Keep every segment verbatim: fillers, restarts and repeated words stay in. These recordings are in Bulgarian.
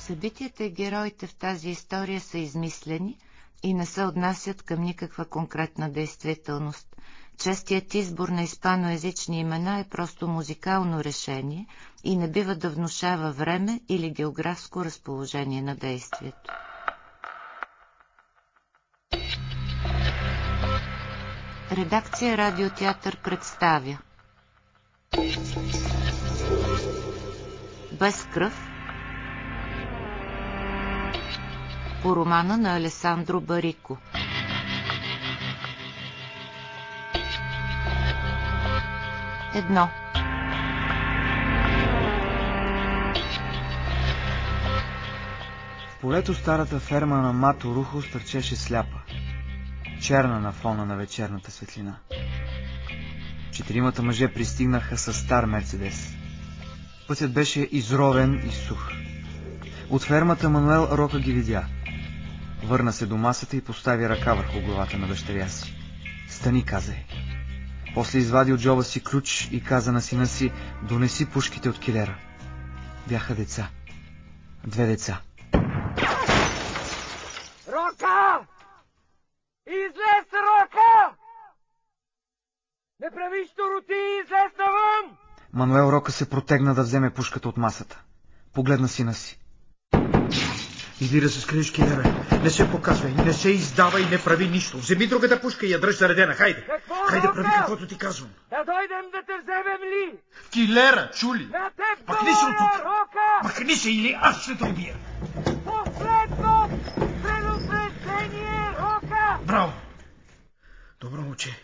Събитията и героите в тази история са измислени и не се отнасят към никаква конкретна действителност. Честият избор на испаноезични имена е просто музикално решение и не бива да внушава време или географско разположение на действието. Редакция Радиотеатър представя Без кръв по романа на Алесандро Барико. Едно. В полето старата ферма на Мато Рухо стърчеше сляпа, черна на фона на вечерната светлина. Четиримата мъже пристигнаха със стар Мерцедес. Пътят беше изровен и сух. От фермата Мануел Рока ги видя. Върна се до масата и постави ръка върху главата на дъщеря си. Стани, каза й. После извади от джоба си ключ и каза на сина си: донеси пушките от килера. Бяха деца. Две деца. Рока! Излез, Рока! Не прави щуроти, излез навън! Мануел Рока се протегна да вземе пушката от масата. Погледна сина си. Иди да се скриеш, килере. Не се показвай, не се издавай, не прави нищо. Вземи другата пушка и я дръж заредена. Хайде. Какво, Хайде, Рока? прави каквото ти казвам. Да дойдем да те вземем ли? Килера, чули? На теб Махни се от тук. Рока! Махни се или аз ще те убия. Последно предупреждение, Рока! Браво. Добро момче.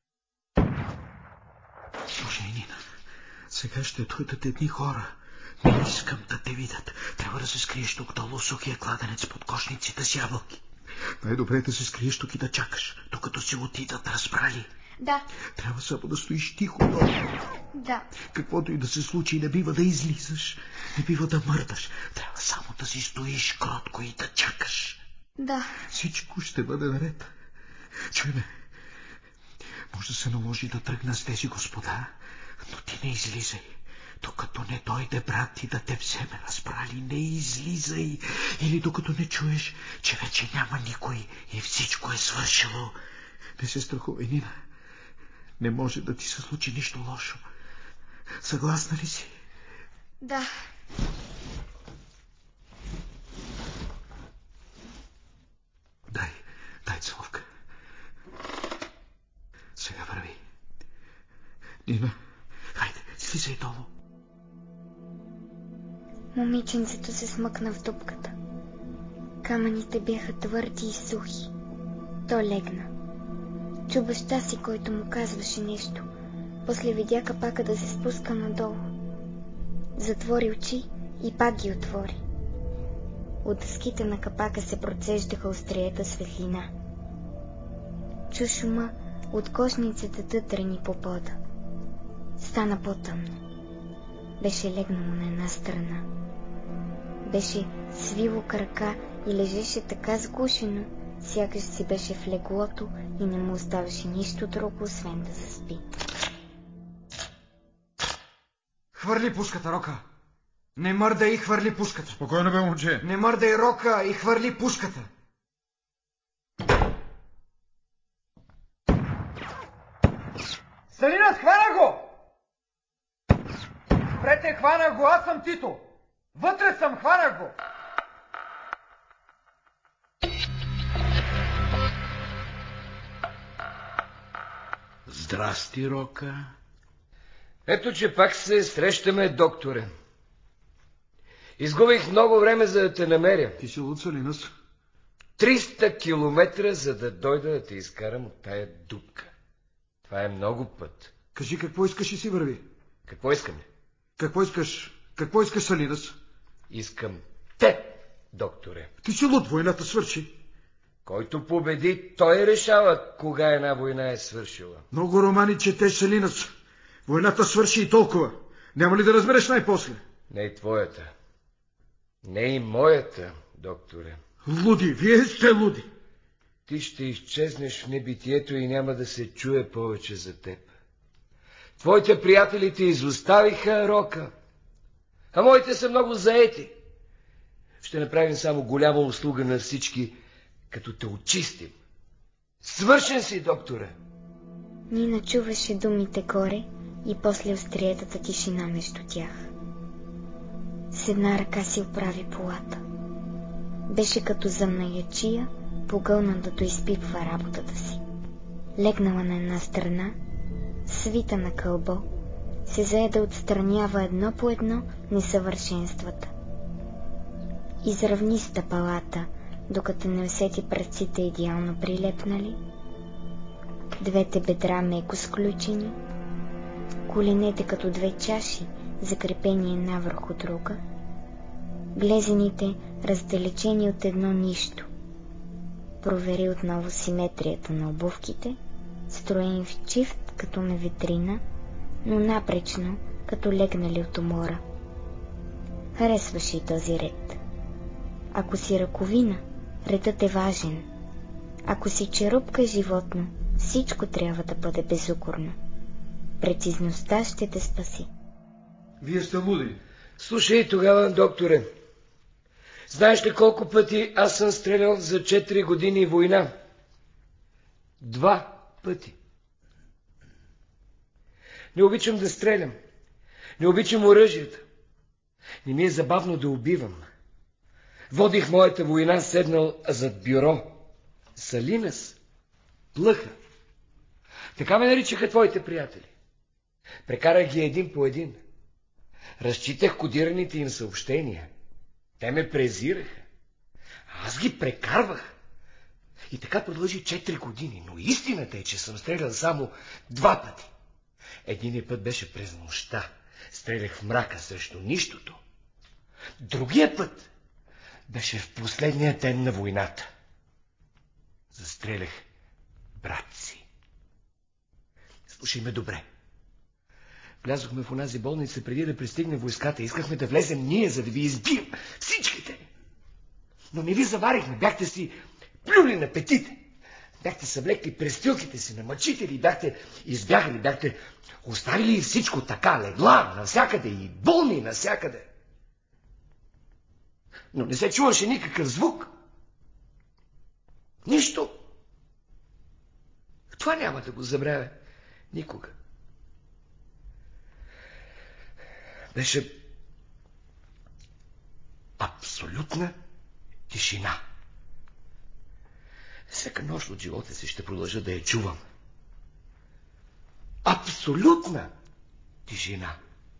Слушай, Нина, сега ще дойдат едни хора. Не искам да те видят. Трябва да се скриеш тук долу сухия кладенец под кошниците с ябълки. Най-добре е да се скриеш тук и да чакаш, докато си отидат, разбрали? Да. Трябва само да стоиш тихо долу. Да. Каквото и да се случи, не бива да излизаш, не бива да мърдаш. Трябва само да си стоиш кротко и да чакаш. Да. Всичко ще бъде наред. Чуй ме, може да се наложи да тръгна с тези господа, но ти не излизай. Докато не дойде брат ти да те вземе, разбрали, не излизай. Или докато не чуеш, че вече няма никой и всичко е свършило. Не се страхувай, Нина. Не може да ти се случи нищо лошо. Съгласна ли си? Да. Дай, дай целувка. Сега върви. Нина, хайде, слизай долу. Момиченцето се смъкна в дупката. Камъните бяха твърди и сухи. То легна. Чу баща си, който му казваше нещо. После видя капака да се спуска надолу. Затвори очи и пак ги отвори. От дъските на капака се процеждаха остриета светлина. Чу шума от кошницата тътрени по пода. Стана по-тъмно. Беше легнало на една страна. Беше свило крака и лежеше така сгушено, сякаш си беше в леглото и не му оставаше нищо друго, освен да заспи. Хвърли пушката, Рока! Не мърдай и хвърли пушката! Спокойно бе, момче. Не мърдай, Рока, и хвърли пушката! Станина, хвана го! Спрете, хвана го, аз съм Тито! Вътре съм, хвана го! Здрасти, Рока. Ето, че пак се срещаме, докторе. Изгубих много време, за да те намеря. Ти си от Салинас? Триста километра, за да дойда да те изкарам от тая дупка. Това е много път. Кажи, какво искаш и си върви. Какво искам? Какво искаш? Какво искаш, Салинас? Искам теб, докторе. Ти си луд, войната свърши. Който победи, той решава кога една война е свършила. Много романи четеш, Салинас. Войната свърши и толкова. Няма ли да разбереш най-после? Не и твоята. Не и моята, докторе. Луди, вие сте луди. Ти ще изчезнеш в небитието и няма да се чуе повече за теб. Твоите приятели те изоставиха, Рока, а моите са много заети. Ще направим само голяма услуга на всички, като те очистим. Свършен си, докторе! Нина чуваше думите горе и после остриетата тишина между тях. С една ръка си оправи полата. Беше като занаячия, погълна да доизпипва работата си. Легнала на една страна, свита на кълбо, се зае да отстранява едно по едно несъвършенствата. Изравни стъпалата, докато не усети пръстците идеално прилепнали, двете бедра меко сключени, коленете като две чаши, закрепени една върху друга, глезените раздалечени от едно нищо. Провери отново симетрията на обувките, строени в чифт като на витрина, но напречно, като легнали от умора. Харесваше и този ред. Ако си ръковина, редът е важен. Ако си черупка животно, всичко трябва да бъде безукорно. Прецизността ще те спаси. Вие сте луди. Слушай тогава, докторе. Знаеш ли колко пъти аз съм стрелял за четири години война? Два пъти. Не обичам да стрелям. Не обичам оръжията. Не ми е забавно да убивам. Водих моята война седнал зад бюро. Салинас. Плъха. Така ме наричаха твоите приятели. Прекарах ги един по един. Разчитах кодираните им съобщения. Те ме презираха. Аз ги прекарвах. И така продължи четири години, но истината е, че съм стрелял само два пъти. Единият път беше през нощта. Стрелях в мрака срещу нищото. Другия път беше в последния ден на войната. Застрелях брат си. Слушай ме добре. Влязохме в онази болница преди да пристигне войската. Искахме да влезем ние, за да ви избием всичките. Но не ви заварихме. Бяхте си плюли на петите. Бяхте съвлекли престилките си на мъчители. Бяхте избягали. Бяхте оставили всичко така. Легла навсякъде и болни навсякъде. Но не се чуваше никакъв звук. Нищо. Това няма да го забравя никога. Беше абсолютна тишина. Всяка нощ от живота си ще продължа да я чувам. Абсолютна тишина.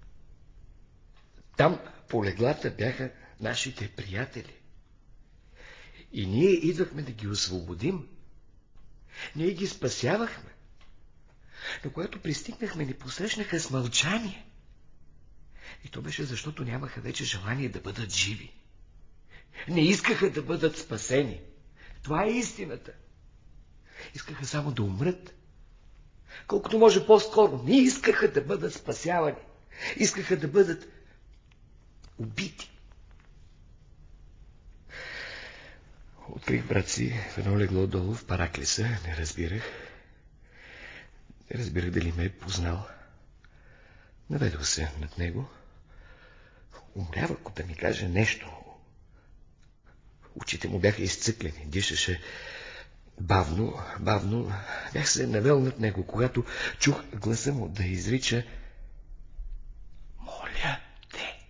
Там по леглата бяха нашите приятели. И ние идвахме да ги освободим. Ние ги спасявахме. Но когато пристигнахме, ни посрещнаха с мълчание. И то беше защото нямаха вече желание да бъдат живи. Не искаха да бъдат спасени. Това е истината. Искаха само да умрат. Колкото може по-скоро. Не искаха да бъдат спасявани. Искаха да бъдат убити. Открих брат си в едно легло долу в Параклиса. Не разбирах. Не разбирах дали ме е познал. Наведох се над него. Умрява, ако да ми каже нещо. Очите му бяха изцъклени. Дишаше бавно, бавно. Бях се навел над него, когато чух гласа му да изрича: моля те,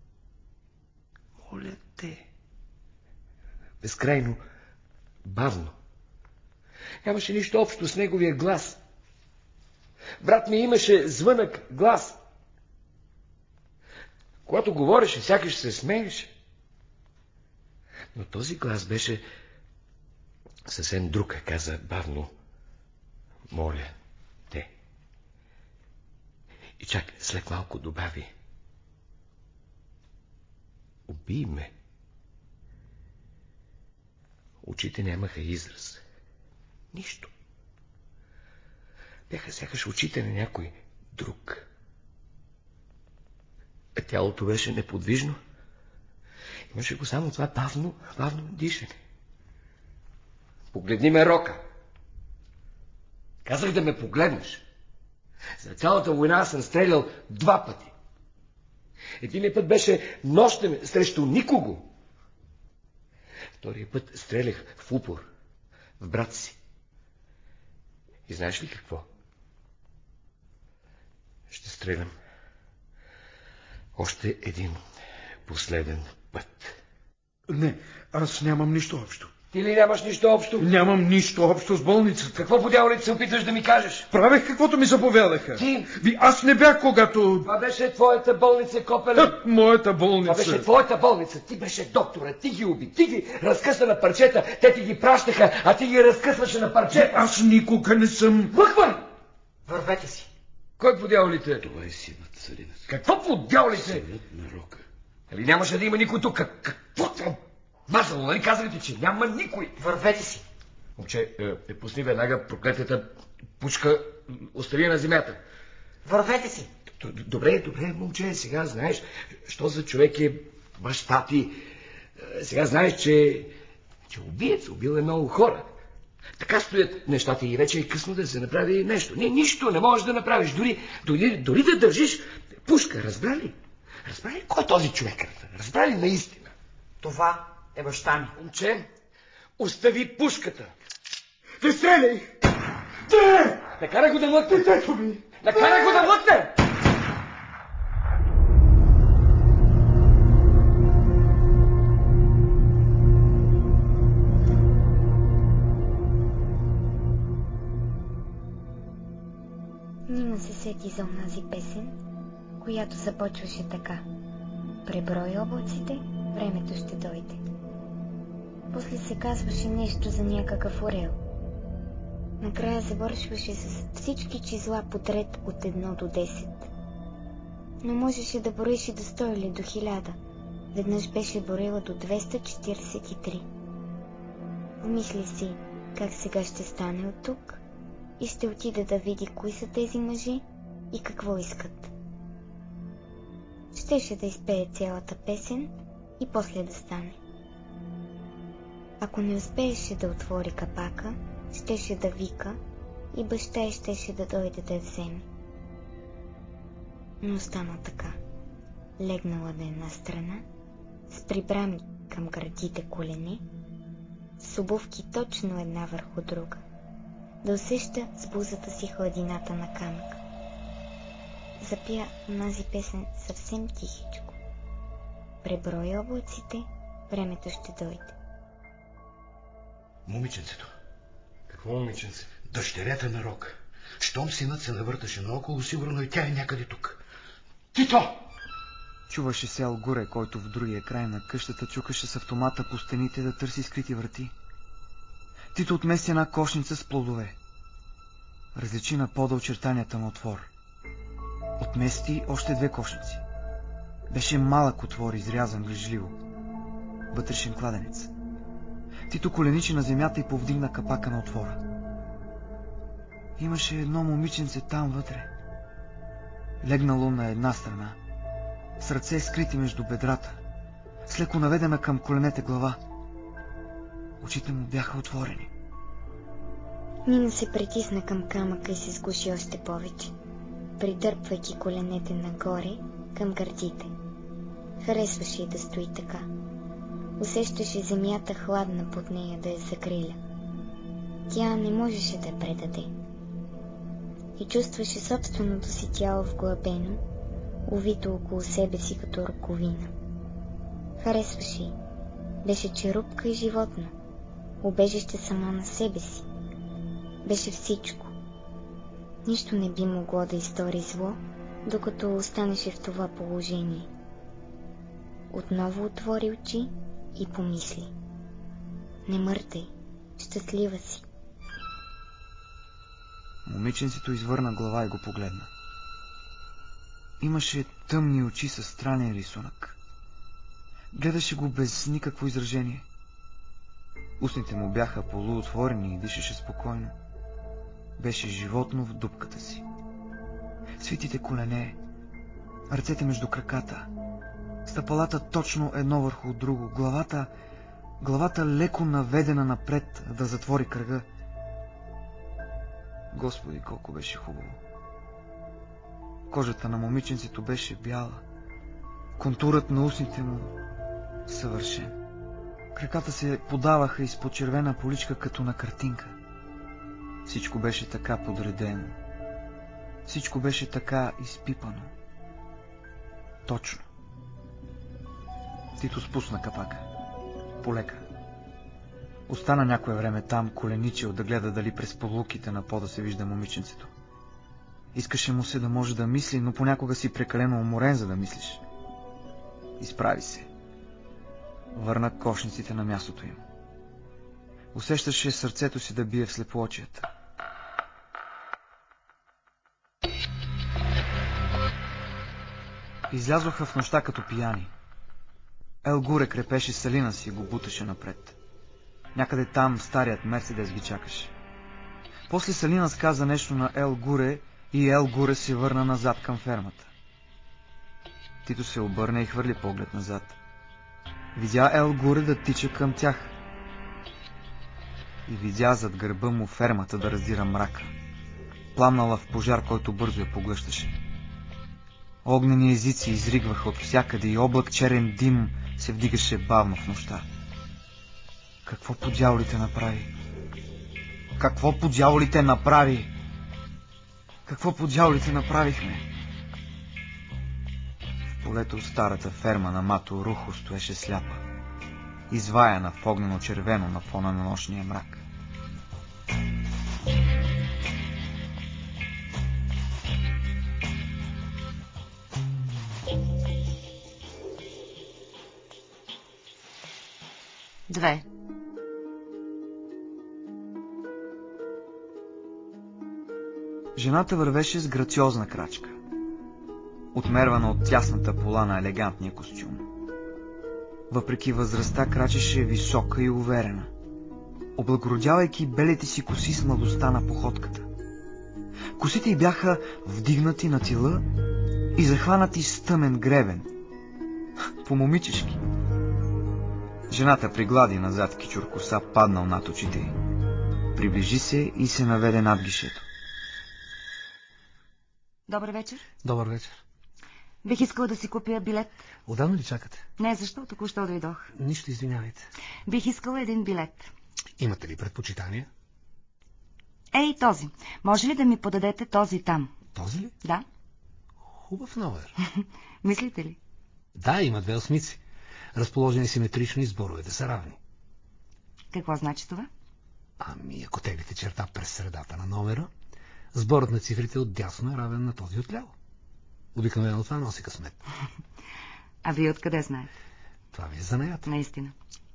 моля те. Безкрайно бавно. Нямаше нищо общо с неговия глас. Брат ми имаше звънък глас. Когато говореше, сякаш се смееше. Но този глас беше съвсем друг, каза бавно: моля те. И чак след малко добави: убий ме. Очите нямаха израз. Нищо. Бяха сякаш очите на някой друг. А тялото беше неподвижно. Имаше го само това бавно, бавно дишане. Погледни ме, Рока. Казах да ме погледнеш. За цялата война съм стрелял два пъти. Единият път беше нощем срещу никого. Втория път стрелях в упор, в брат си. И знаеш ли какво? Ще стрелям още един последен път. Не, аз нямам нищо общо. Ти ли нямаш нищо общо? Нямам нищо общо с болницата. Какво по дяволите се опитваш да ми кажеш? Правех каквото ми заповядаха. Ти? Ви, аз не бях, когато... Това беше твоята болница, Копеле. А, моята болница. Това беше твоята болница. Ти беше доктора, ти ги уби, ти ги разкъса на парчета, те ти ги пращаха, а ти ги разкъсваше на парчета. Аз никога не съм... Мъхвай! Вървете си. Кой по дяволите? Това е синът, Салинас. Какво по дяволите? Синът на Рока. Али нямаше да има никой тук? Какво това? Мазало, нали казвате, че няма никой? Вървете си. Момче, е, е, пусни веднага проклетата пучка, остави на земята. Вървете си. Добре, добре, момче, сега знаеш, що за човек е баща ти. Сега знаеш, че, че убиец, убил е много хора. Така стоят нещата и вече е късно да се направи нещо. Не, нищо не можеш да направиш, дори, дори, дори да държиш пушка, разбрали? Разбрали кой е този човек? Разбрали наистина? Това е баща ми. Момче, остави пушката. Не стреляй! Не! Накарай го да млъкне! Детето ми! Накарай го да млъкне! Нина се сети за онази песен, която започваше така. Преброй облаците, времето ще дойде. После се казваше нещо за някакъв орел. Накрая завършваше с всички числа подред от едно до десет. Но можеше да броеше до сто или до хиляда. Веднъж беше броила до двеста четиридесет и три. Помисли си как сега ще стане от тук и ще отида да види кои са тези мъже и какво искат. Щеше да изпее цялата песен и после да стане. Ако не успееше да отвори капака, щеше да вика и баща й щеше да дойде да я вземе. Но стана така. Легнала на една страна, с прибрани към гърдите колене, с обувки точно една върху друга, да усеща с бузата си хладината на камък. Запя онази песен съвсем тихичко. Преброй облаците, времето ще дойде. Момиченцето. Какво момиченце? Дъщерята на Рока. Щом синът се навърташе наоколо, сигурно и тя е някъде тук. Тито! Чуваше се Алгуре, който в другия край на къщата чукаше с автомата по стените да търси скрити врати. Тито отмести една кошница с плодове. Различи на пода очертанията на отвор. Отмести още две кошници. Беше малък отвор, изрязан грижливо. Вътрешен кладенец. Тито коленичи на земята и повдигна капака на отвора. Имаше едно момиченце там вътре. Легнало на една страна, с ръце скрити между бедрата, с леко наведена към коленете глава. Очите му бяха отворени. Нина се притисна към камъка и се сгуши още повече, придърпвайки коленете нагоре към гърдите. Харесваше и да стои така. Усещаше земята хладна под нея да я закриля. Тя не можеше да я предаде. И чувстваше собственото си тяло вглъбено, увито около себе си като ръковина. Харесваше й. Беше черупка и животно, убежище само на себе си. Беше всичко. Нищо не би могло да изтори зло, докато останеше в това положение. Отново отвори очи и помисли. Не мърдай, щастлива си. Момиченцето извърна глава и го погледна. Имаше тъмни очи със странен рисунък. Гледаше го без никакво изражение. Устните му бяха полуотворени и дишаше спокойно. Беше животно в дупката си. Свитите колене, ръцете между краката, стъпалата точно едно върху друго, главата, главата леко наведена напред да затвори кръга. Господи, колко беше хубаво! Кожата на момиченцето беше бяла, контурът на устните му съвършен. Краката се подаваха изпод червена поличка като на картинка. Всичко беше така подредено. Всичко беше така изпипано. Точно. Тито спусна капака. Полека. Остана някое време там, коленичил, да гледа дали през павлуките на пода се вижда момиченцето. Искаше му се да може да мисли, но понякога си прекалено уморен, за да мислиш. Изправи се. Върна кошниците на мястото им. Усещаше сърцето си да бие в слепоочията. Излязоха в нощта като пияни. Ел Гуре крепеше Салина си и го буташе напред. Някъде там старият Мерцедес ги чакаше. После Салина сказа нещо на Ел Гуре и Ел Гуре се върна назад към фермата. Тито се обърна и хвърли поглед назад. Видя Ел Гуре да тича към тях. И видя зад гърба му фермата да раздира мрака, пламнала в пожар, който бързо я поглъщаше. Огнени езици изригваха от всякъде и облак черен дим се вдигаше бавно в нощта. Какво по дяволите направи? Какво по дяволите направи? Какво по дяволите направихме? В полето старата ферма на Мато Рухо стоеше сляпа, изваяна в огнено-червено на фона на нощния мрак. Две. Жената вървеше с грациозна крачка, отмервана от тясната пола на елегантния костюм. Въпреки възрастта крачеше висока и уверена, облагородявайки белите си коси с младостта на походката. Косите й бяха вдигнати на тила и захванати с тъмен гребен, по-момичешки. Жената приглади назад кичур коса, паднал над очите й. Приближи се и се наведе над гишето. Добър вечер. Добър вечер. Бих искала да си купя билет. Отдавна ли чакате? Не, защо? Току-що дойдох. Нищо, извинявайте. Бих искала един билет. Имате ли предпочитания? Ей, този. Може ли да ми подадете този там? Този ли? Да. Хубав номер. Мислите ли? Да, има две осмици. Разположени симетрично и сборовете са равни. Какво значи това? Ами, ако теглите черта през средата на номера, сборът на цифрите отдясно е равен на този отляво. Обикновено това носи късмет. А вие откъде знаете? Това ви е занаят. Наистина.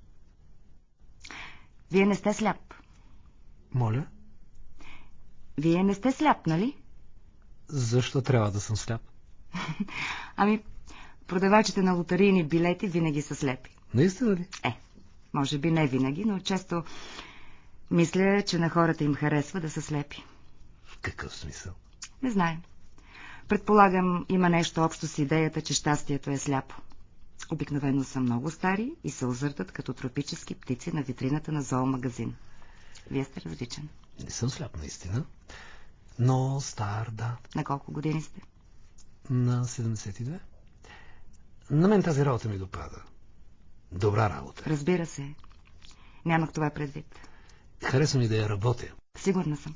Вие не сте сляп. Моля? Вие не сте сляп, нали? Защо трябва да съм сляп? Ами, продавачите на лотарийни билети винаги са слепи. Наистина ли? Е, може би не винаги, но често мисля, че на хората им харесва да са слепи. В какъв смисъл? Не знаем. Предполагам, има нещо общо с идеята, че щастието е сляпо. Обикновено са много стари и се озъртат като тропически птици на витрината на зоомагазин. Вие сте различен. Не съм сляп, наистина. Но стар, да. На колко години сте? На седемдесет и две. На мен тази работа ми допада. Добра работа. Разбира се. Нямах това предвид. Хареса ми да я работя. Сигурна съм.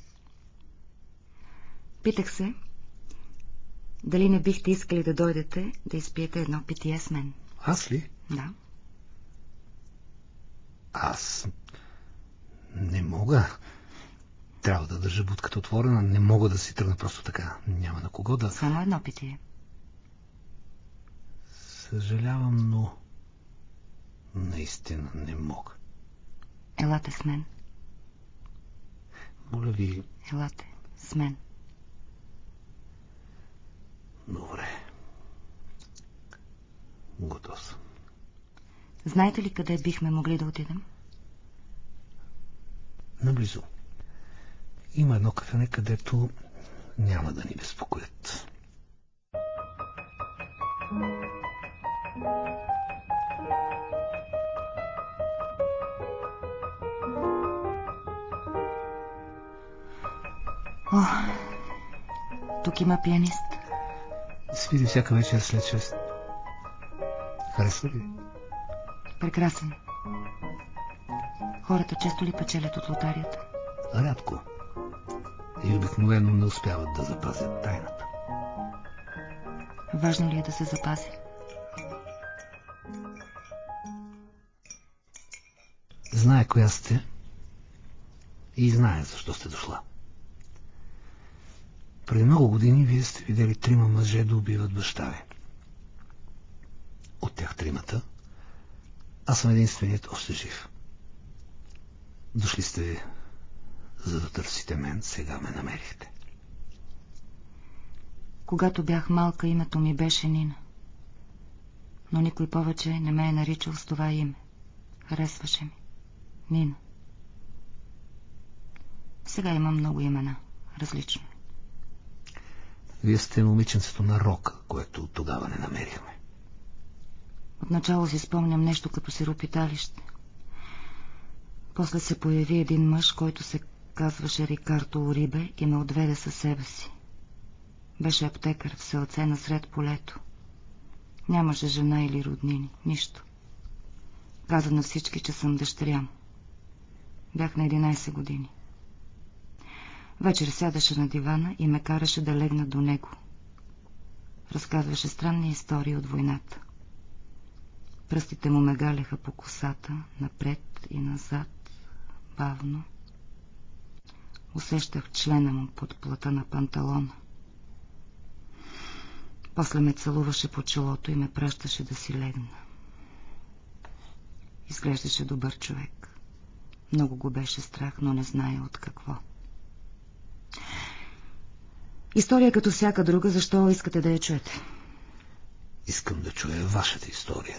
Питах се, дали не бихте искали да дойдете да изпиете едно питие с мен. Аз ли? Да. Аз не мога. Трябва да държа будката отворена. Не мога да си тръгна просто така. Няма на кого да... Само едно питие. Съжалявам, но наистина не мога. Елате с мен. Моля ви... Елате с мен. Добре. Готов съм. Знаете ли къде бихме могли да отидем? Наблизо. Има едно кафене, където няма да ни безпокоят. О, тук има пианист. Свири всяка вечер след шест. Харесва ли? Прекрасен. Хората често ли печелят от лотарията? Рядко. И обикновено не успяват да запазят тайната. Важно ли е да се запази? Знае коя сте и знае защо сте дошла. Преди много години вие сте видели трима мъже да убиват баща ви. От тях тримата аз съм единственият още жив. Дошли сте, за да търсите мен, сега ме намерихте. Когато бях малка, името ми беше Нина. Но никой повече не ме е наричал с това име. Харесваше ми. Нина. Сега имам много имена. Различно. Вие сте момиченцето на Рока, което тогава не намерихме. Отначало си спомням нещо като сиропиталище. После се появи един мъж, който се казваше Рикардо Урибе и ме отведе със себе си. Беше аптекар в селце насред полето. Нямаше жена или роднини, нищо. Каза на всички, че съм дъщеря му. Бях на единайсет години. Вечер сядаше на дивана и ме караше да легна до него. Разказваше странни истории от войната. Пръстите му ме галяха по косата, напред и назад, бавно. Усещах члена му под плата на панталона. После ме целуваше по челото и ме пращаше да си легна. Изглеждаше добър човек. Много го беше страх, но не зная от какво. История като всяка друга, защо искате да я чуете? Искам да чуя вашата история.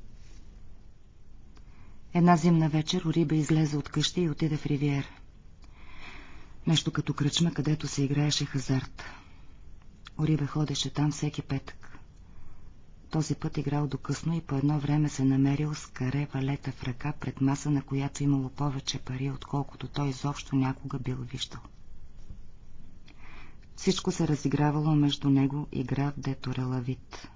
Една зимна вечер Урибе излезе от къщи и отиде в Ривиера. Нещо като кръчма, където се играеше хазарт. Урибе ходеше там всеки петък. Този път играл до късно и по едно време се намерил с каре валета в ръка пред маса, на която имало повече пари, отколкото той изобщо някога бил виждал. Всичко се разигравало между него и граф де Торелавит.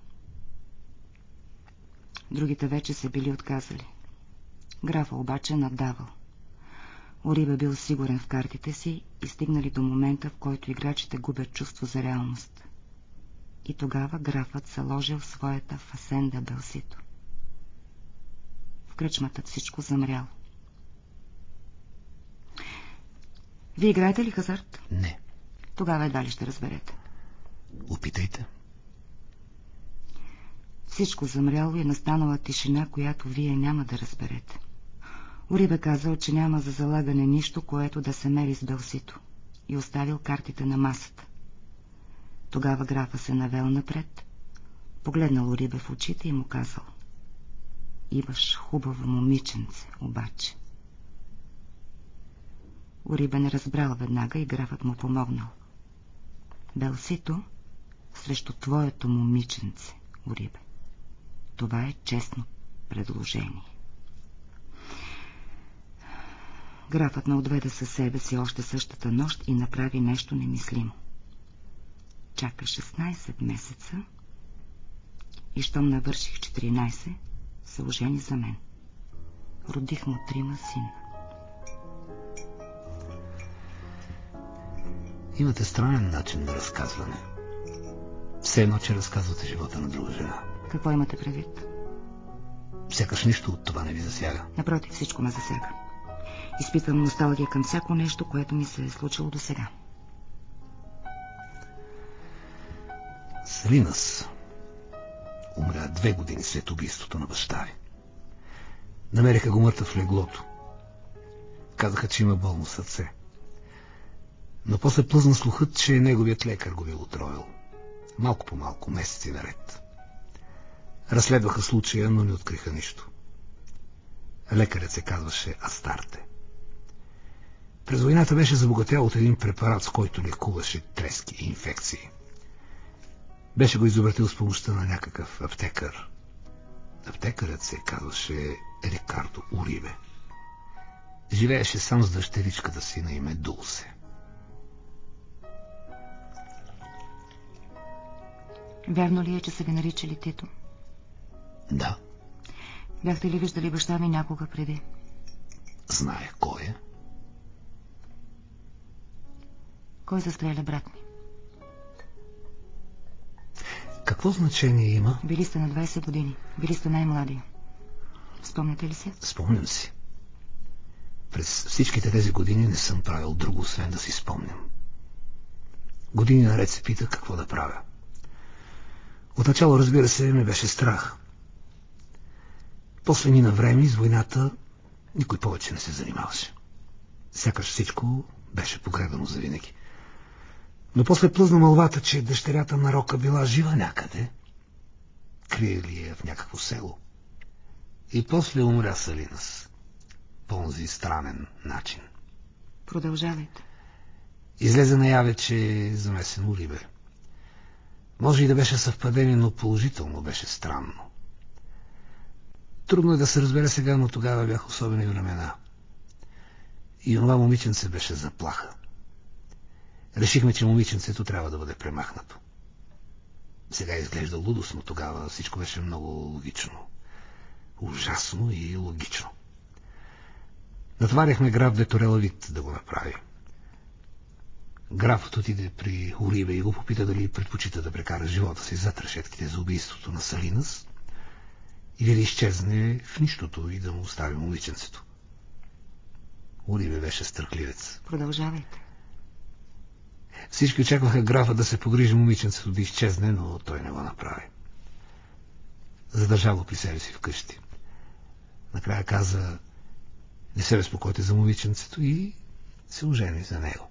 Другите вече се били отказали. Графа обаче надавал. Урибе бил сигурен в картите си и стигнали до момента, в който играчите губят чувство за реалност. И тогава графът заложил своята фасенда Белсито. В кръчмата всичко замряло. Вие играете ли хазарт? Не. Тогава едва ли ще разберете. Опитайте. Всичко замряло и настанала тишина, която вие няма да разберете. Урибе казал, че няма за залагане нищо, което да се мери с Белсито, и оставил картите на масата. Тогава графа се навел напред, погледнал Урибе в очите и му казал: имаш хубаво момиченце, обаче. Урибе не разбрал веднага и графът му помогнал. Белсито срещу твоето момиченце, Урибе. Това е честно предложение. Графът ме отведе със себе си още същата нощ и направи нещо немислимо. Чака шестнайсет месеца и щом навърших четиринайсет, се ожени за мен. Родих му трима сина. Имате странен начин на разказване. Все едно, че разказвате живота на друга жена. Какво имате предвид? Сякаш нищо от това не ви засяга. Напротив, всичко ме засяга. Изпитвам носталгия към всяко нещо, което ми се е случило досега. Салинас умря две години след убийството на баща ви. Намериха го мъртъв в леглото. Казаха, че има болно сърце. Но после плъзна слухът, че неговият лекар го бил отровил. Малко по малко, месеци наред. Разследваха случая, но не откриха нищо. Лекарят се казваше Астарте. През войната беше забогатял от един препарат, с който лекуваше трески и инфекции. Беше го изобретил с помощта на някакъв аптекар. Аптекарът се казваше Рикардо Урибе. Живееше сам с дъщеричката си на име Дулсе. Вярно ли е, че са ви наричали Тито? Да. Бяхте ли виждали баща ви някога преди? Знае кой е. Кой застреля брат ми? Какво значение има? Били сте на двайсет години. Били сте най-млади. Спомняте ли си? Спомням си. През всичките тези години не съм правил друго, освен да си спомням. Години наред се питах какво да правя. Отначало, разбира се, ме беше страх. После мина време и с войната никой повече не се занимаваше. Сякаш всичко беше погребано завинаги. Но после плъзна мълвата, че дъщерята на Рока била жива някъде. Крие ли е в някакво село? И после умря Салинас. По онзи странен начин. Продължавайте. Излезе наяве, че е замесен Уриве. Може и да беше съвпадение, но положително беше странно. Трудно е да се разбере сега, но тогава бях особени времена. И онова момиченце беше заплаха. Решихме, че момиченцето трябва да бъде премахнато. Сега изглежда лудост, но тогава всичко беше много логично. Ужасно и логично. Натваряхме граф Веторелавит да го направи. Графът отиде при Уриве и го попита дали предпочита да прекара живота си зад решетките за убийството на Салинас или да изчезне в нищото и да му остави момиченцето. Уриве беше стъркливец. Продължавайте. Всички очакваха графа да се погрижи момиченцето да изчезне, но той не го направи. Задържа го при себе си вкъщи. Накрая каза: не се безпокойте за момиченцето, и се ожени за него.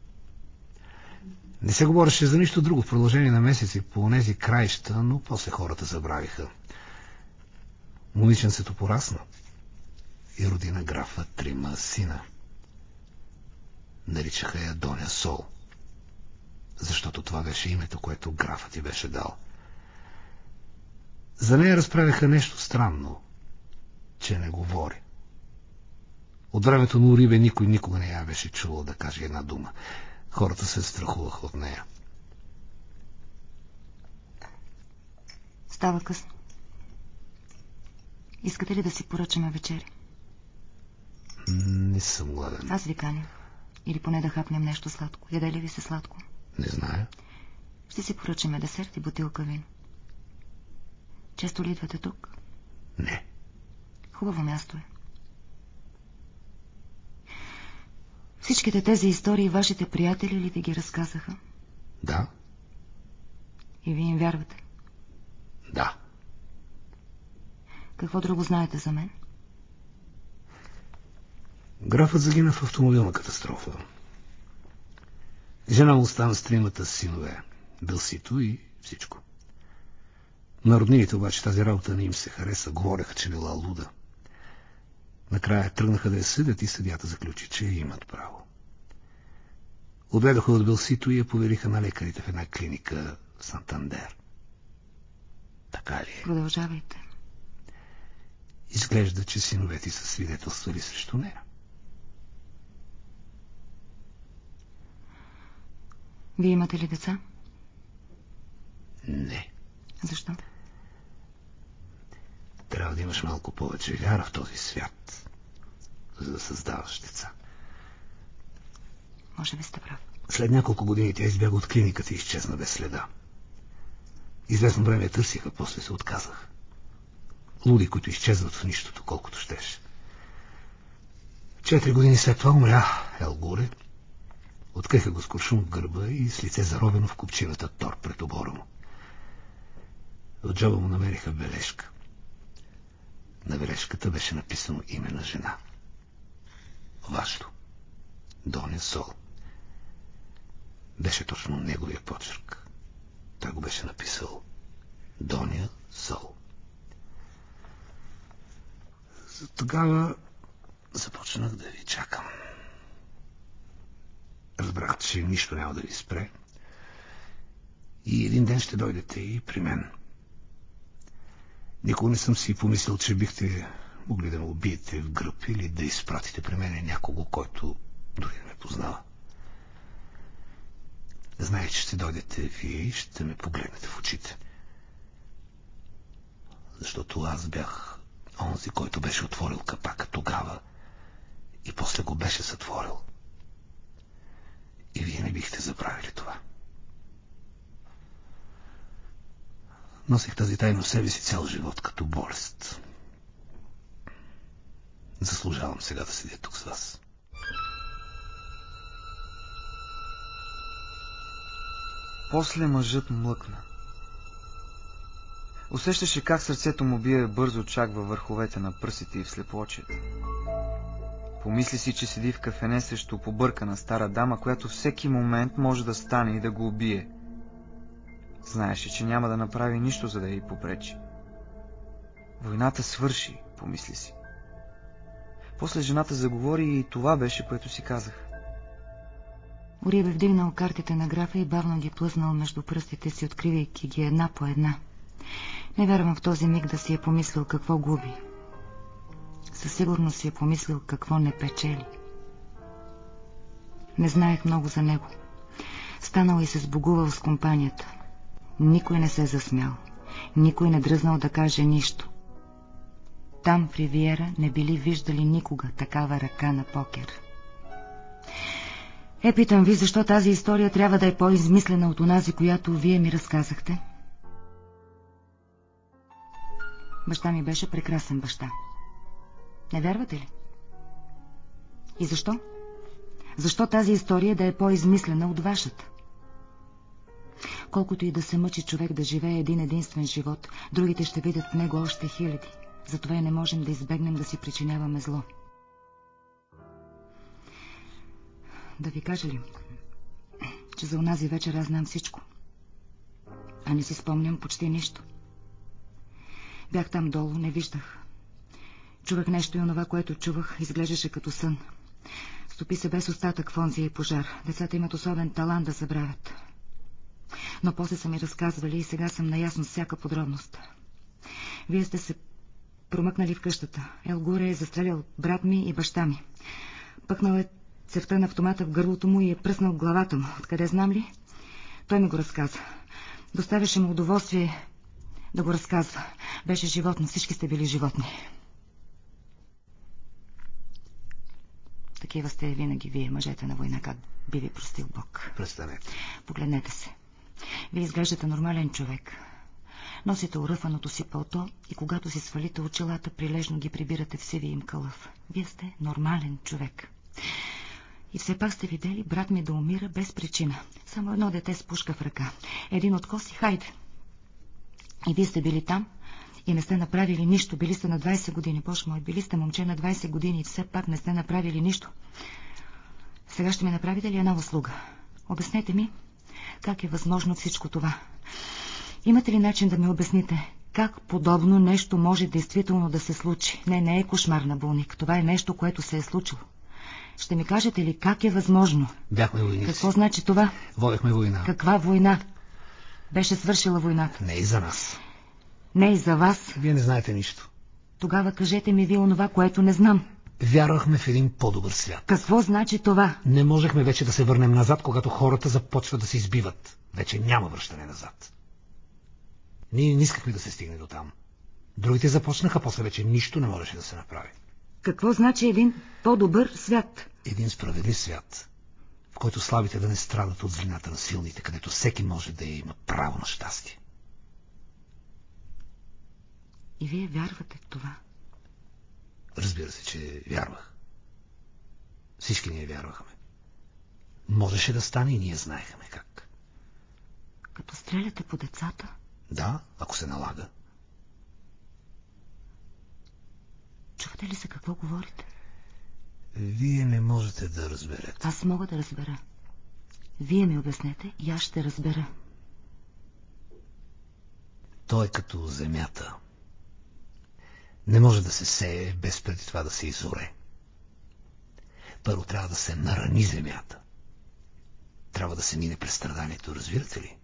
Не се говореше за нищо друго в продължение на месеци по онези краища, но после хората забравиха. Момиченцето порасна и роди на графа трима сина. Наричаха я Доня Сол, защото това беше името, което графът ти беше дал. За нея разправяха нещо странно, че не говори. От времето на Уриве никой никога не я беше чувал да каже една дума. Хората се страхуваха от нея. Става късно. Искате ли да си поръчаме вечери? Не съм гладен. Аз ви каня. Или поне да хапнем нещо сладко. Яде ли ви се сладко? Не зная. Ще си поръчаме десерт и бутилка вино. Често ли идвате тук? Не. Хубаво място е. Всичките тези истории вашите приятели ли ви ги разказаха? Да. И вие им вярвате? Да. Какво друго знаете за мен? Графът загина в автомобилна катастрофа. Жена му остана с тримата синове. Белсито и всичко. На роднините обаче тази работа не им се хареса. Говореха, че била луда. Накрая тръгнаха да я съдят и съдята заключи, че имат право. Отведоха от Белсито и я повериха на лекарите в една клиника в Сантандер. Така ли? Продължавайте. Изглежда, че синовете са свидетелствали срещу нея. Вие имате ли деца? Не. Защо? Трябва да имаш малко повече вяра в този свят, за да създаваш деца. Може би сте прав. След няколко години тя избяга от клиниката и изчезна без следа. Известно време я търсиха, после се отказах. Луди, които изчезват в нищото, колкото щеш. Четири години след това умря Ел Горе. Откриха го с куршум в гърба и с лице заровено в купчината тор пред обора му. В джоба му намериха бележка. На бележката беше написано име на жена. Вашето. Доня Сол. Беше точно неговия почерк. Той го беше написал. Доня Сол. За тогава започнах да ви чакам. Разбрах, че нищо няма да ви спре. И един ден ще дойдете и при мен. Никога не съм си помислил, че бихте могли да ме убиете в гръб или да изпратите при мене някого, който дори не ме познава. Знаех, че ще дойдете вие и ще ме погледнете в очите. Защото аз бях онзи, който беше отворил капака тогава затворил. И вие не бихте забравили това. Носих тази тайна в себе си цял живот като болест. Заслужавам сега да седя тук с вас. После мъжът млъкна. Усещаше как сърцето му бие бързо чак във върховете на пръстите и в слепоочието. Помисли си, че седи в кафене срещу побъркана стара дама, която всеки момент може да стане и да го убие. Знаеше, че няма да направи нищо, за да й попречи. Войната свърши, помисли си. После жената заговори и това беше, което си казах. Ория бе вдигнал картите на графа и бавно ги плъзнал между пръстите си, откривайки ги една по една. Не вярвам в този миг да си е помислил какво губи. Със сигурност си е помислил какво не печели. Не знаех много за него. Станал и се сбогувал с компанията. Никой не се засмял. Никой не дръзнал да каже нищо. Там в Ривиера не били виждали никога такава ръка на покер. Е, питам ви, защо тази история трябва да е по-измислена от онази, която вие ми разказахте? Баща ми беше прекрасен баща. Не вярвате ли? И защо? Защо тази история да е по-измислена от вашата? Колкото и да се мъчи човек да живее един единствен живот, другите ще видят в него още хиляди. Затова и не можем да избегнем да си причиняваме зло. Да ви кажа ли, че за онази вечер аз знам всичко, а не си спомням почти нищо. Бях там долу, не виждах. Чувах нещо и онова, което чувах, изглеждаше като сън. Стопи се без остатък в онзия и пожар. Децата имат особен талант да забравят. Но после са ми разказвали и сега съм наясно с всяка подробност. Вие сте се промъкнали в къщата. Елгуре е застрелял брат ми и баща ми. Пъкнал е цевта на автомата в гърлото му и е пръснал главата му. Откъде знам ли? Той ми го разказа. Доставяше му удоволствие да го разказва. Беше животно, всички сте били животни. Такива сте винаги вие, мъжете на война, как би ви простил Бог. Престанете. Погледнете се. Вие изглеждате нормален човек. Носите уръфаното си пълто и когато си свалите очилата, прилежно ги прибирате в сивия им кълъв. Вие сте нормален човек. И все пак сте видели брат ми да умира без причина. Само едно дете с пушка в ръка. Един откос и хайде. И вие сте били там и не сте направили нищо. Били сте на двайсет години. Боже мой, били сте момче на двайсет години и все пак не сте направили нищо. Сега ще ми направите ли една услуга? Обяснете ми как е възможно всичко това. Имате ли начин да ми обясните как подобно нещо може действително да се случи? Не, не е кошмар на болник. Това е нещо, което се е случило. Ще ми кажете ли как е възможно? Бяхме войници. Какво значи това? Водехме война. Каква война? Беше свършила войната. Не и за нас. Не и за вас. Вие не знаете нищо. Тогава кажете ми вие онова, което не знам. Вярвахме в един по-добър свят. Какво значи това? Не можехме вече да се върнем назад, когато хората започват да се избиват. Вече няма връщане назад. Ние не искахме да се стигне до там. Другите започнаха, после вече нищо не можеше да се направи. Какво значи един по-добър свят? Един справедлив свят, в който слабите да не страдат от злината на силните, където всеки може да има право на щастие. И вие вярвате в това? Разбира се, че вярвах. Всички ние вярвахме. Можеше да стане и ние знаехме как. Като стреляте по децата? Да, ако се налага. Чувате ли се какво говорите? Вие не можете да разберете. Аз мога да разбера. Вие ми обяснете и аз ще разбера. Той е като земята. Не може да се сее без преди това да се изоре. Първо трябва да се нарани земята. Трябва да се мине през страданието, разбирате ли?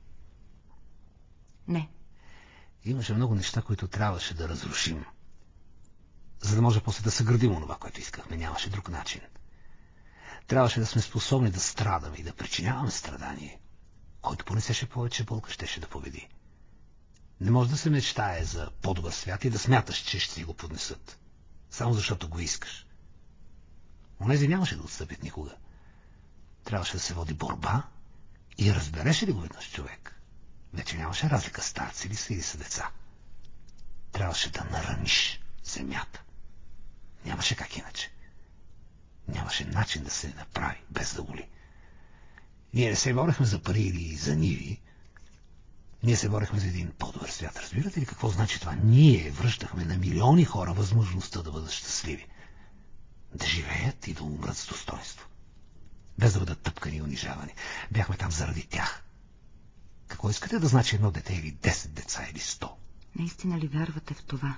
Не. Имаше много неща, които трябваше да разрушим. За да може после да съградим онова, което искахме. Нямаше друг начин. Трябваше да сме способни да страдаме и да причиняваме страдание. Който понесеше повече болка, щеше да победи. Не може да се мечтае за по-добър свят и да смяташ, че ще си го поднесат. Само защото го искаш. Онези нямаше да отстъпят никога. Трябваше да се води борба и разбереше ли го веднъж човек, вече нямаше разлика старци ли са или са деца. Трябваше да нараниш земята. Нямаше как иначе. Нямаше начин да се направи без да боли. Ние не се борехме за пари или за ниви. Ние се борехме за един по-добър свят. Разбирате ли какво значи това? Ние връщахме на милиони хора възможността да бъдат щастливи. Да живеят и да умрат с достоинство. Без да бъдат тъпкани и унижавани. Бяхме там заради тях. Какво искате да значи едно дете или десет деца или сто? Наистина ли вярвате в това?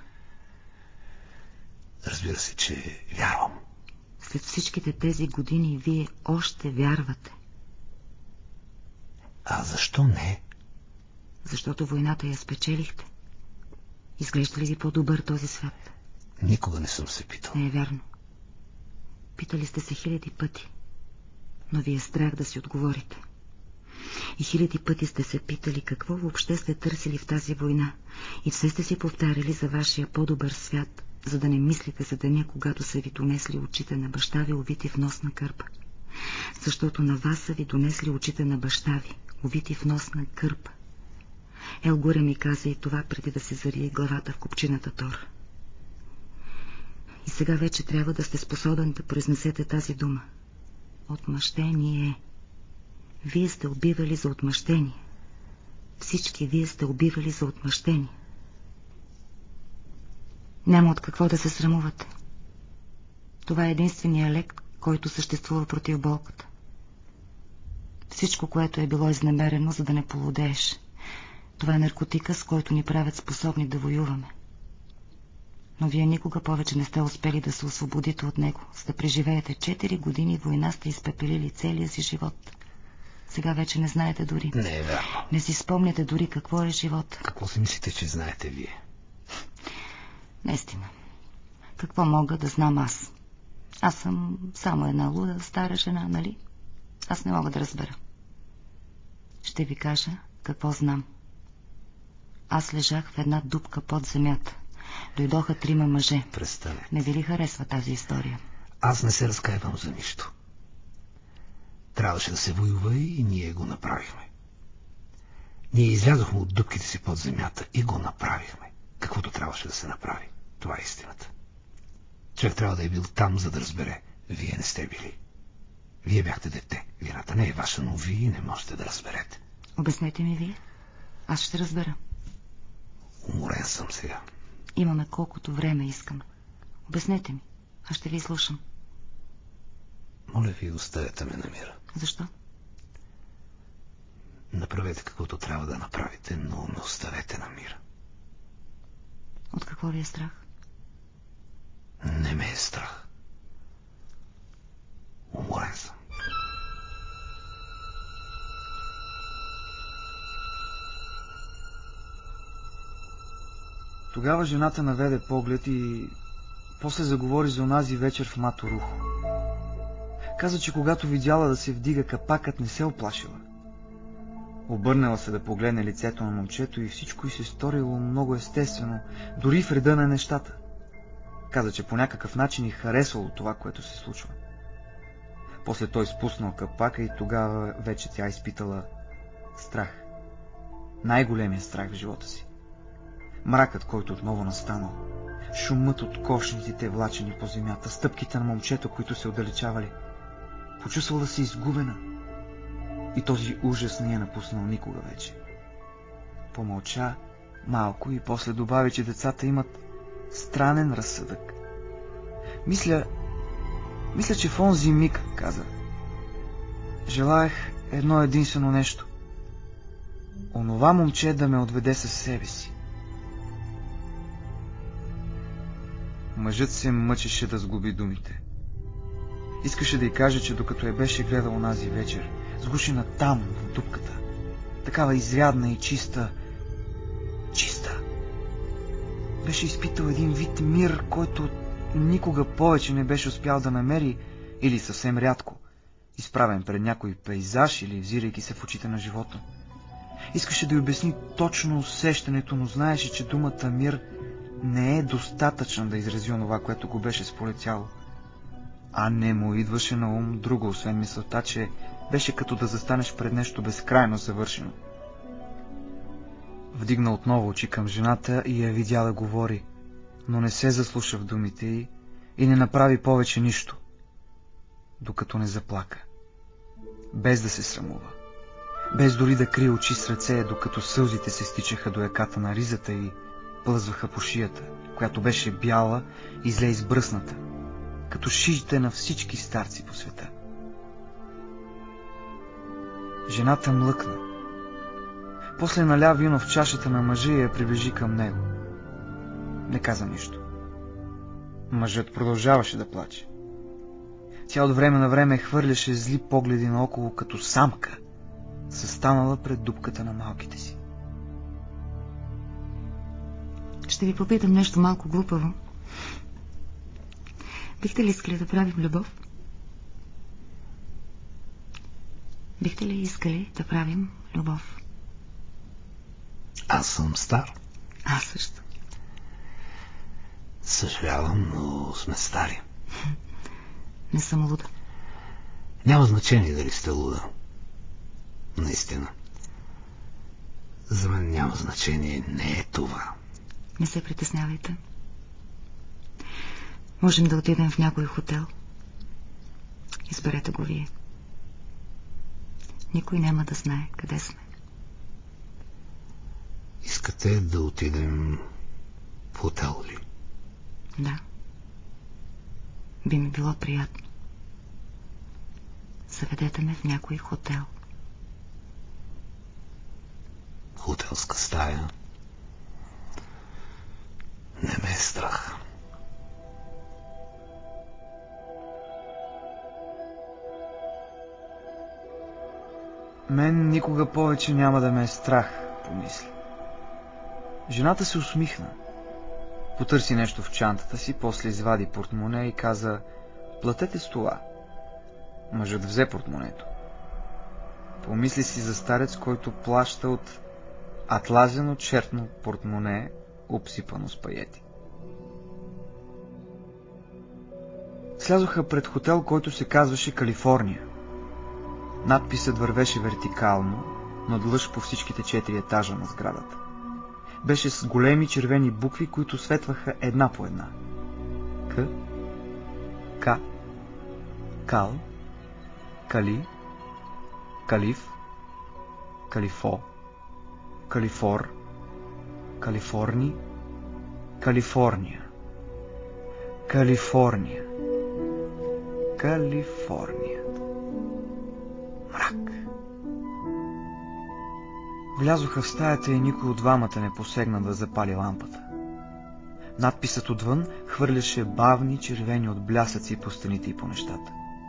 Разбира се, че вярвам. След всичките тези години вие още вярвате. А защо не? Защото войната я спечелихте. Изглежда ли ви по-добър този свят? Никога не съм се питал. Не е вярно. Питали сте се хиляди пъти, но ви е страх да си отговорите. И хиляди пъти сте се питали какво въобще сте търсили в тази война и все сте си повтаряли за вашия по-добър свят, за да не мислите за деня, когато са ви донесли очите на баща ви, увити в носна кърпа. Защото на вас са ви донесли очите на баща ви, увити в носна кърпа. Ел Горе ми каза и това, преди да се зарие главата в копчината Тор. И сега вече трябва да сте способен да произнесете тази дума. Отмъщение. Вие сте убивали за отмъщение. Всички вие сте убивали за отмъщение. Няма от какво да се срамувате. Това е единствения лек, който съществува против болката. Всичко, което е било изнемерено, за да не полудееш. Това е наркотика, с който ни правят способни да воюваме. Но вие никога повече не сте успели да се освободите от него. За да преживеете четири години война, сте изпепелили целия си живот. Сега вече не знаете дори. Не е вярно. Не си спомняте дори какво е живот. Какво си мислите, че знаете вие? Наистина. Какво мога да знам аз? Аз съм само една луда стара жена, нали? Аз не мога да разбера. Ще ви кажа какво знам. Аз лежах в една дупка под земята. Дойдоха трима мъже. Представете. Не ви ли харесва тази история? Аз не се разкайвам за нищо. Трябваше да се воюва и ние го направихме. Ние излязохме от дупките си под земята и го направихме. Каквото трябваше да се направи. Това е истината. Човек трябва да е бил там, за да разбере. Вие не сте били. Вие бяхте дете. Вината не е ваша, но вие не можете да разберете. Обяснете ми вие. Аз ще разбера. Уморен съм сега. Имаме колкото време искаме. Обяснете ми. Аз ще ви слушам. Моля ви, оставете ме на мира. Защо? Направете каквото трябва да направите, но ме оставете на мира. От какво ви е страх? Не ме е страх. Уморен съм. Тогава жената наведе поглед и после заговори за онази вечер в Маторухо. Каза, че когато видяла да се вдига капакът, не се оплашила. Обърнала се да погледне лицето на момчето и всичко й се сторило много естествено, дори в реда на нещата. Каза, че по някакъв начин й харесвало това, което се случва. После той спуснал капака и тогава вече тя изпитала страх. Най-големия страх в живота си. Мракът, който отново настанал. Шумът от кошниците, влачени по земята, стъпките на момчето, които се отдалечавали. Почувствал да се изгубена. И този ужас не е напуснал никога вече. Помълча малко и после добави, че децата имат странен разсъдък. Мисля, мисля, че в онзи миг, каза, желаях едно единствено нещо. Онова момче да ме отведе със себе си. Мъжът се мъчеше да сгуби думите. Искаше да й каже, че докато я беше гледал онази вечер, сгушена там, в дупката, такава изрядна и чиста, чиста, беше изпитал един вид мир, който никога повече не беше успял да намери, или съвсем рядко, изправен пред някой пейзаж или взирайки се в очите на живота. Искаше да й обясни точно усещането, но знаеше, че думата мир не е достатъчна да изрази онова, което го беше сполетяло. А не му идваше на ум друго, освен мисълта, че беше като да застанеш пред нещо безкрайно завършено. Вдигна отново очи към жената и я видя да говори, но не се заслуша в думите й и не направи повече нищо, докато не заплака, без да се срамува, без дори да крие очи с ръце, докато сълзите се стичаха до яката на ризата и плъзваха по шията, която беше бяла и зле избръсната, като шижите на всички старци по света. Жената млъкна. После наля вино в чашата на мъжа и я приближи към него. Не каза нищо. Мъжът продължаваше да плаче. Тя от време на време хвърляше зли погледи наоколо, като самка, състанала пред дупката на малките си. Ще ви попитам нещо малко глупаво. Бихте ли искали да правим любов? Бихте ли искали да правим любов? Аз съм стар. Аз също. Съжалявам, но сме стари. Не съм луда. Няма значение дали сте луда. Наистина. За мен няма значение. Не е това. Не се притеснявайте. Можем да отидем в някой хотел. Изберете го вие. Никой няма да знае къде сме. Искате да отидем в хотел ли? Да. Би ми било приятно. Заведете ме в някой хотел. Хотелска стая? Не ме е страх. Мен никога повече няма да ме е страх, помисли. Жената се усмихна. Потърси нещо в чантата си, после извади портмоне и каза: платете с това. Мъжът взе портмонето. Помисли си за старец, който плаща от атлазено черно портмоне, обсипано с паети. Слязоха пред хотел, който се казваше Калифорния. Надписът вървеше вертикално, надлъж по всичките четири етажа на сградата. Беше с големи червени букви, които светваха една по една. К, К, Кал, Кали, Калиф, Калифо, Калифор, Калифорни, Калифорния, Калифорния, Калифорния. Мрак. Влязоха в стаята и никой от двамата не посегна да запали лампата. Надписът отвън хвърляше бавни червени отблясъци по стените и по нещата.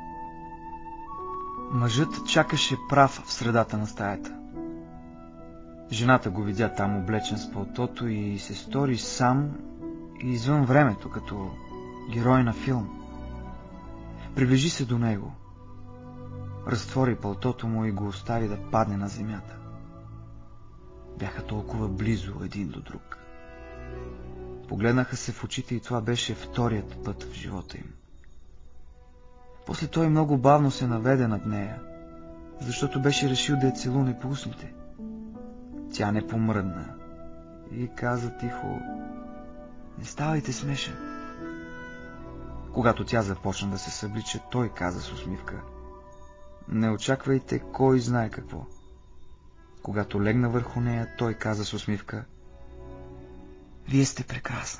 Мъжът чакаше прав в средата на стаята. Жената го видя там облечен с палтото и се стори сам и извън времето, като герой на филм. Приближи се до него, разтвори палтото му и го остави да падне на земята. Бяха толкова близо един до друг. Погледнаха се в очите и това беше вторият път в живота им. После той много бавно се наведе над нея, защото беше решил да я целуне по устните. Тя не помръдна и каза тихо: не ставайте смешен. Когато тя започна да се съблича, той каза с усмивка: не очаквайте кой знае какво. Когато легна върху нея, той каза с усмивка: вие сте прекрасна.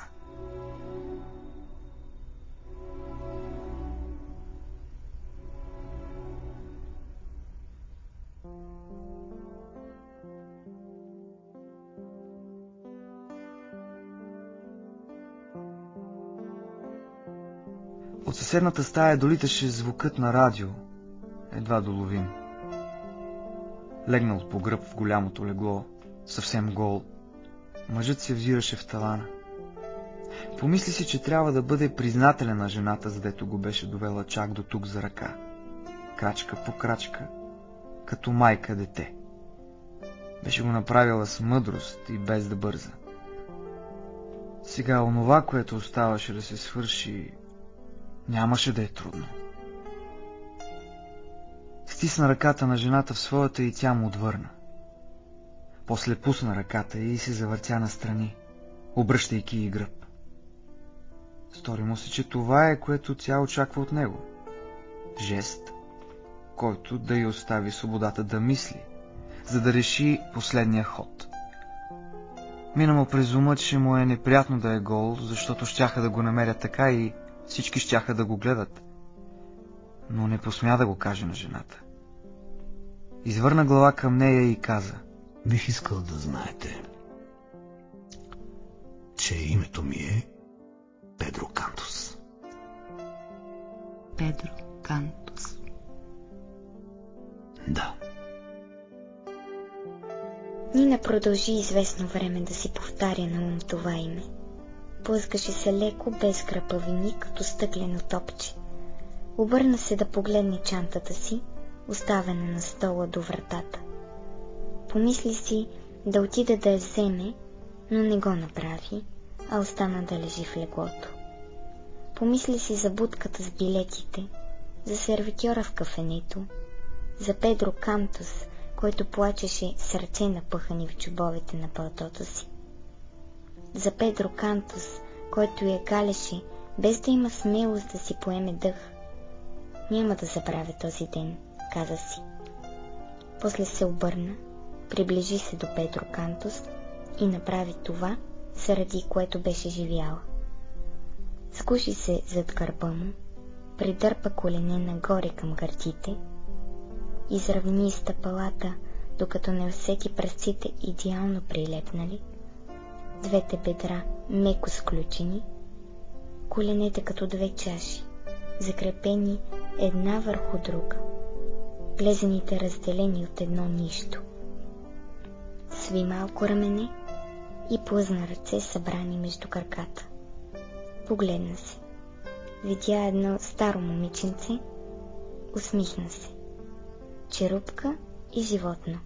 От съседната стая долиташе звукът на радио, едва доловим. Легнал по гръб в голямото легло, съвсем гол, мъжът се взираше в тавана. Помисли си, че трябва да бъде признателен на жената, задето го беше довела чак до тук за ръка. Крачка по крачка, като майка дете. Беше го направила с мъдрост и без да бърза. Сега онова, което оставаше да се свърши, Нямаше да е трудно. Стисна ръката на жената в своята и тя му отвърна. После пусна ръката и се завъртя настрани, обръщайки и гръб. Стори му се, че това е, което тя очаква от него. Жест, който да й остави свободата да мисли, за да реши последния ход. Мина му през ума, че му е неприятно да е гол, защото щяха да го намерят така и всички щяха да го гледат. Но не посмя да го каже на жената. Извърна глава към нея и каза: бих искал да знаете, че името ми е Педро Кантос. Педро Кантос. Да. Нина продължи известно време да си повтаря на ум това име. Плъзгаше се леко, без гръбавини, като стъклено топче. Обърна се да погледне чантата си, оставена на стола до вратата. Помисли си да отида да я вземе, но не го направи, а остана да лежи в леглото. Помисли си за будката с билетите, за сервитьора в кафенето, за Педро Кантос, който плачеше с ръце напъхани в чубовете на палтото си. За Педро Кантос, който я галеше, без да има смелост да си поеме дъх. Няма да забравя този ден, каза си. После се обърна, приближи се до Педро Кантос и направи това, заради което беше живяла. Сгуши се зад гърба му, придърпа колене нагоре към гърдите, изравни стъпалата, докато не усети пръстите идеално прилепнали, двете бедра меко сключени, коленете като две чаши, закрепени една върху друга, плезените разделени от едно нищо. Сви малко рамене и плъзна ръце събрани между краката. Погледна се. Видя едно старо момиченце, усмихна се. Черупка и животно.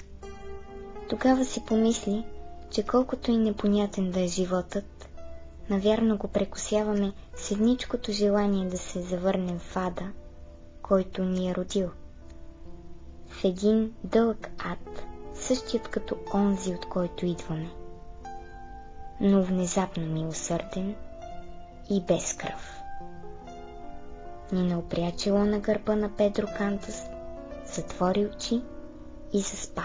Тогава си помисли, че колкото и непонятен да е животът, навярно го прекосяваме с едничкото желание да се завърнем в ада, който ни е родил. В един дълъг ад, същият като онзи, от който идваме, но внезапно милосърден и без кръв. Нина опря чело на гърба на Педро Кантос, затвори очи и заспа.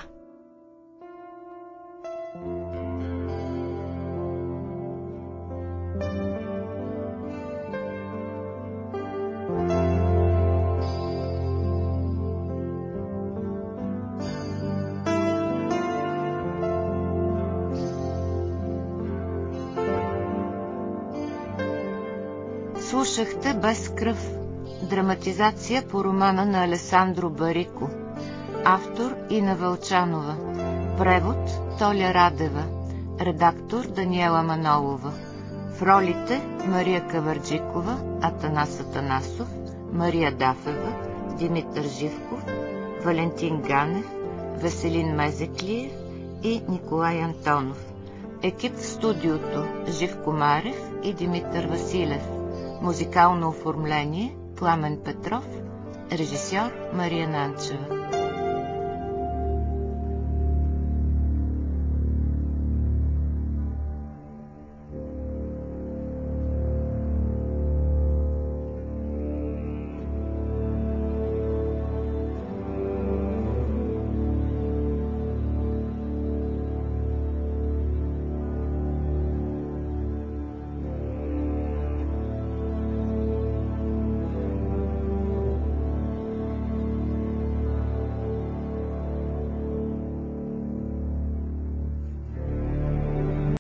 Слушахте Без кръв, драматизация по романа на Алесандро Барико, автор Ина Вълчанова, превод Толя Радева, редактор Даниела Манолова. В ролите Мария Каварджикова, Атанас Атанасов, Мария Дафева, Димитър Живков, Валентин Ганев, Веселин Мезеклиев и Николай Антонов. Екип в студиото Живко Марев и Димитър Василев. Музикално оформление Пламен Петров, режисьор Мария Нанчева.